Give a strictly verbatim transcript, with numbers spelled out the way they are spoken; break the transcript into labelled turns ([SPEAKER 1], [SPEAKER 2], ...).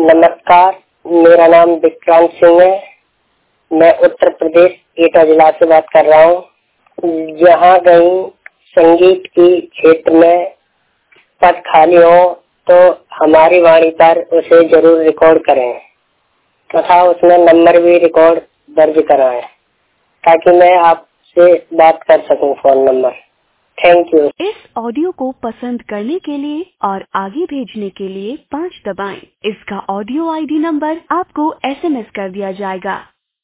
[SPEAKER 1] नमस्कार, मेरा नाम विक्रांत सिंह है। मैं उत्तर प्रदेश एटा जिला से बात कर रहा हूँ। जहाँ कहीं संगीत की क्षेत्र में पद खाली हो तो हमारी वाणी पर उसे जरूर रिकॉर्ड करें तथा उसमें नंबर भी रिकॉर्ड दर्ज कराएं ताकि मैं आपसे बात कर सकूं। Phone number. Thank you.
[SPEAKER 2] इस ऑडियो को पसंद करने के लिए और आगे भेजने के लिए पाँच दबाएं। इसका ऑडियो आईडी नंबर आपको एसएमएस कर दिया जाएगा।